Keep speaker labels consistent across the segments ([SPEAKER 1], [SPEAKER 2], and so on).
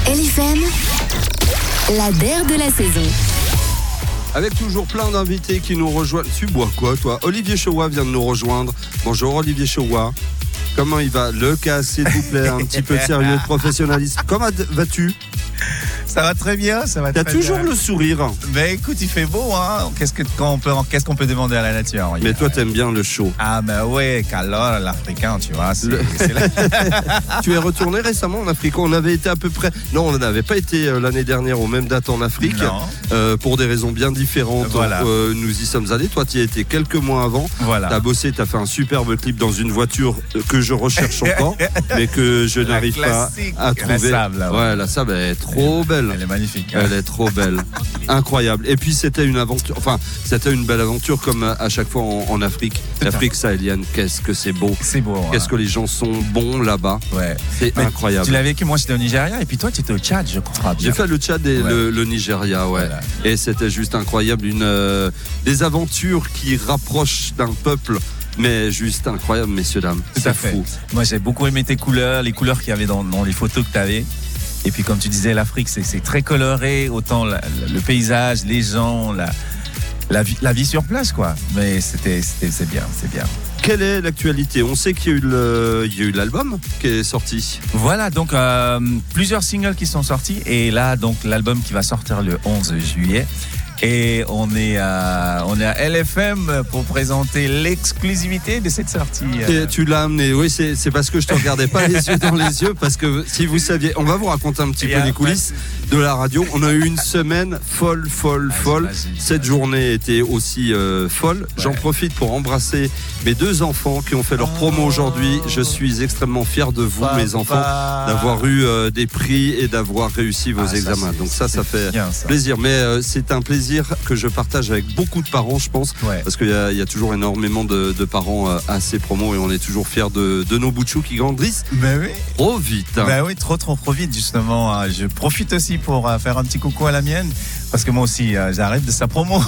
[SPEAKER 1] LFM, la DER de la saison.
[SPEAKER 2] Avec toujours plein d'invités qui nous rejoignent. Tu bois quoi, toi? Olivier Choua vient de nous rejoindre. Bonjour Olivier Choua. Comment il va? Le cas, s'il vous plaît, un petit peu de sérieux, de professionnalisme. Comment vas-tu?
[SPEAKER 3] Ça va très bien, ça va très bien.
[SPEAKER 2] T'as toujours le sourire.
[SPEAKER 3] Ben écoute, il fait beau, hein. Qu'est-ce qu'on peut demander à la nature?
[SPEAKER 2] Mais toi, t'aimes bien le chaud.
[SPEAKER 3] Ah ben ouais, qu'alors l'Africain, tu vois.
[SPEAKER 2] Tu es retourné récemment en Afrique. On avait été à peu près. Non, on n'avait pas été l'année dernière aux mêmes dates en Afrique. Pour des raisons bien différentes.
[SPEAKER 3] Voilà.
[SPEAKER 2] Nous y sommes allés. Toi, tu y étais quelques mois avant.
[SPEAKER 3] Voilà.
[SPEAKER 2] T'as bossé, t'as fait un superbe clip dans une voiture que je recherche encore, mais que je n'arrive pas à trouver.
[SPEAKER 3] La sable,
[SPEAKER 2] ouais, la sable, elle est trop belle.
[SPEAKER 3] Elle est magnifique.
[SPEAKER 2] Elle est trop belle. Incroyable. Et puis c'était une aventure, c'était une belle aventure comme à chaque fois en Afrique. L'Afrique sahélienne, qu'est-ce que c'est beau.
[SPEAKER 3] C'est beau.
[SPEAKER 2] Qu'est-ce que les gens sont bons là-bas.
[SPEAKER 3] Ouais.
[SPEAKER 2] C'est incroyable.
[SPEAKER 3] Tu l'as vécu, moi j'étais au Nigeria et puis toi tu étais au Tchad, je crois.
[SPEAKER 2] J'ai fait le Tchad et le Nigeria, ouais. Voilà. Et c'était juste incroyable. Des aventures qui rapprochent d'un peuple. Mais juste incroyable, messieurs, dames.
[SPEAKER 3] Tout à fait. Fou. Moi, j'ai beaucoup aimé tes couleurs, les couleurs qu'il y avait dans les photos que tu avais. Et puis, comme tu disais, l'Afrique, c'est très coloré. Autant le paysage, les gens, la vie sur place, quoi. Mais c'est bien, c'est bien.
[SPEAKER 2] Quelle est l'actualité? On sait qu'il y a eu l'album qui est sorti.
[SPEAKER 3] Voilà, donc plusieurs singles qui sont sortis. Et là, donc, l'album qui va sortir le 11 juillet. Et on est à LFM pour présenter l'exclusivité de cette sortie.
[SPEAKER 2] Et tu l'as amené, oui, c'est parce que je te regardais pas les yeux dans les yeux, parce que si vous saviez, on va vous raconter un petit peu les coulisses de la radio. On a eu une semaine folle. Cette journée était aussi folle. Ouais. J'en profite pour embrasser mes deux enfants qui ont fait leur promo aujourd'hui. Je suis extrêmement fier de vous, mes enfants, d'avoir eu des prix et d'avoir réussi vos examens. Donc ça fait bien, plaisir. Mais c'est un plaisir que je partage avec beaucoup de parents, je pense, parce qu'il y a toujours énormément de parents à ces promos et on est toujours fiers de nos bouts de chou qui grandissent trop vite.
[SPEAKER 3] Ben oui, trop vite, justement. Je profite aussi pour faire un petit coucou à la mienne, parce que moi aussi, j'arrive de sa promo.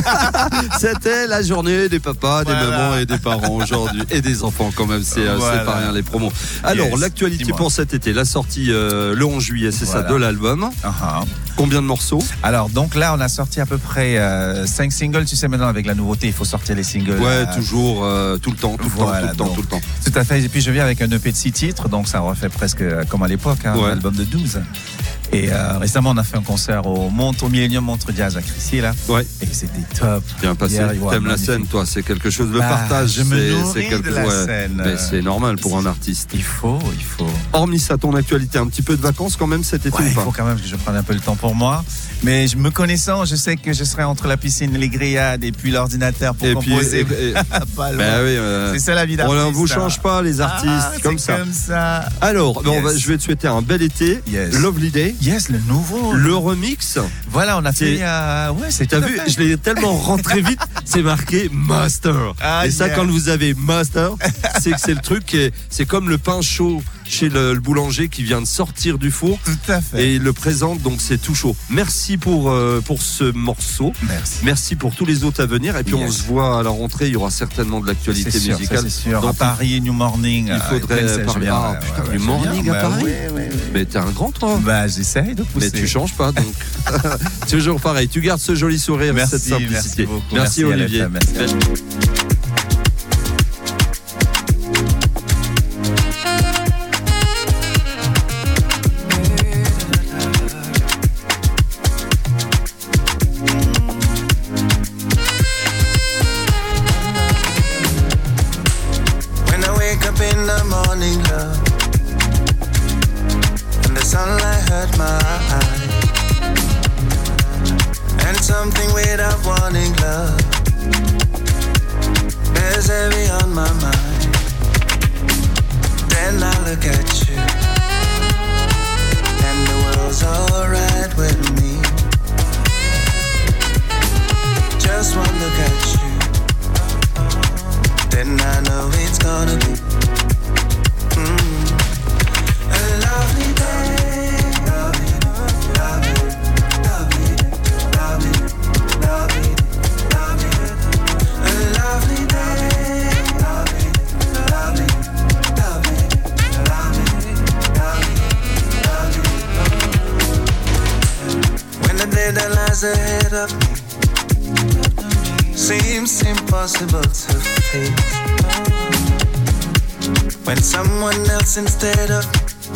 [SPEAKER 2] C'était la journée des papas, des mamans et des parents aujourd'hui, et des enfants quand même, c'est pas rien les promos. Alors, l'actualité pour cet été, la sortie le 11 juillet, c'est ça, de l'album. Combien de morceaux?
[SPEAKER 3] Alors, donc là, on a sorti à peu près 5 singles. Tu sais, maintenant, avec la nouveauté, il faut sortir les singles.
[SPEAKER 2] Ouais, toujours, tout le temps.
[SPEAKER 3] Tout à fait. Et puis, je viens avec un EP de 6 titres, donc ça refait presque comme à l'époque, un album de 12. Et récemment, on a fait un concert au Millennium Montre Jazz à Crissier, là. Ouais. Et c'était top.
[SPEAKER 2] Bien passé. T'aimes la scène, toi? C'est quelque chose de partage.
[SPEAKER 3] Je me nourris de la scène.
[SPEAKER 2] Mais c'est normal pour un artiste.
[SPEAKER 3] Il faut.
[SPEAKER 2] Hormis ça, ton actualité, un petit peu de vacances quand même cet été ou pas?
[SPEAKER 3] Il faut quand même que je prenne un peu le temps pour moi. Mais me connaissant, je sais que je serai entre la piscine, les grillades et puis l'ordinateur pour composer. C'est ça la vie d'artiste.
[SPEAKER 2] On ne vous change pas les artistes comme ça. Alors, je vais te souhaiter un bel été. Lovely Day.
[SPEAKER 3] Yes, le nouveau.
[SPEAKER 2] Le remix.
[SPEAKER 3] Voilà, on a fait.
[SPEAKER 2] T'as vu, je l'ai tellement rentré vite, c'est marqué Master. Et ça, quand vous avez Master, c'est que c'est le truc c'est comme le pain chaud chez le boulanger qui vient de sortir du four.
[SPEAKER 3] Tout à fait.
[SPEAKER 2] Et il le présente, donc c'est tout chaud. Merci pour ce morceau. Merci pour tous les autres à venir. Et puis on se voit à la rentrée, il y aura certainement de l'actualité musicale.
[SPEAKER 3] C'est sûr. Donc, à Paris, New Morning.
[SPEAKER 2] Il faudrait parler. New Morning à Paris. Mais t'es un grand, toi.
[SPEAKER 3] J'essaye de pousser.
[SPEAKER 2] Mais tu changes pas, donc. Toujours pareil. Tu gardes ce joli sourire, cette simplicité. Merci Olivier.
[SPEAKER 4] Something without warning, love bears heavy on my mind. Then I look at you, and the world's alright with me. Just one look at you, then I know it's gonna be a lovely day. Love it. day that lies ahead of me seems impossible to face. When someone else instead of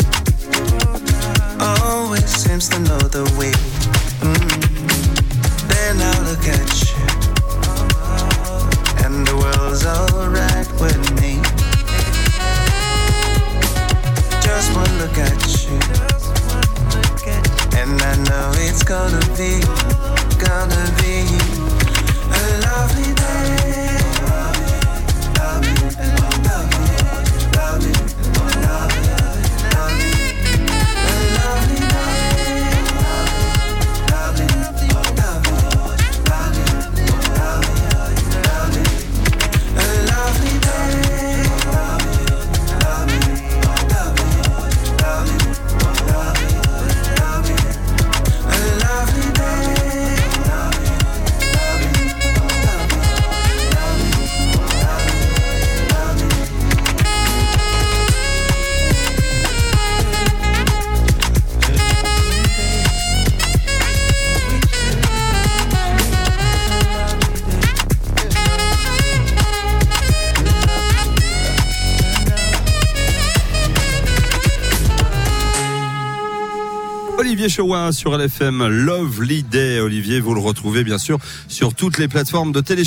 [SPEAKER 4] always seems to know the way. Then I look at you and the world's alright with me. Just one look at you and I know it's gonna be a lovely day.
[SPEAKER 2] Olivier Chauin sur LFM, Lovely Day. Olivier, vous le retrouvez bien sûr sur toutes les plateformes de téléchargement.